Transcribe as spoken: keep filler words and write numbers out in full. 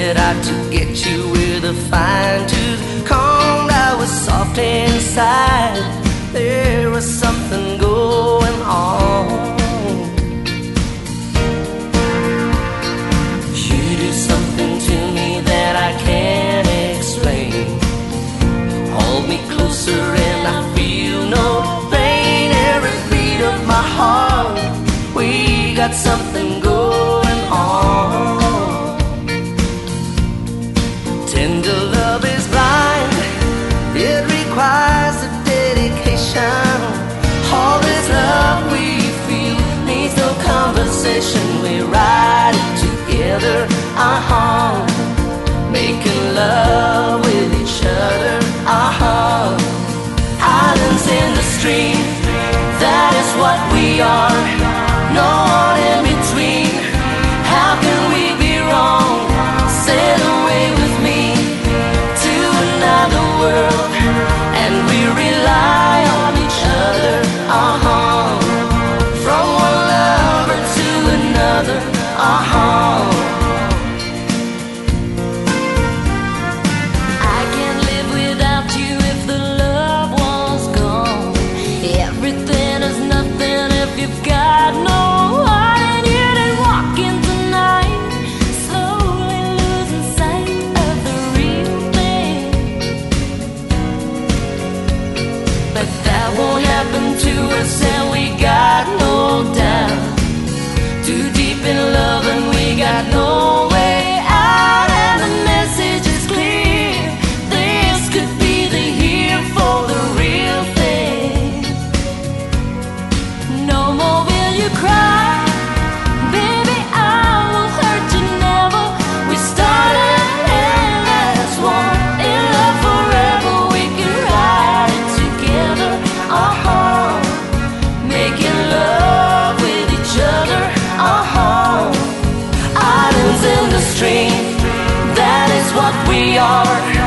set out to get you with a fine tooth comb. I was soft inside, there was something going on. You do something to me that I can't explain. Hold me closer and I feel no pain. Every beat of my heart, we got something going on. Tender love is blind, it requires a dedication. All this love we feel needs no conversation. We ride it together, uh-huh, making love with each other, uh-huh. Islands in the stream, that is what we are. No one in between. How can we be wrong? Sail away with me to another world, and we rely on each other, uh-huh. From one lover to another, uh-huh. I can't live without you if the love was gone. Everything is nothing if you've got no heart. And you didn't walk in tonight, slowly losing sight of the real thing. But that won't happen to us, and we got no doubt. Too deep in love and we got no way out. And the message is clear, this could be the year for the real thing. No more will you cry, baby, I will hurt you never. We started as one, in love forever. We can ride it together, uh-huh, making love with each other, uh-huh. Islands in the stream, that is what we are.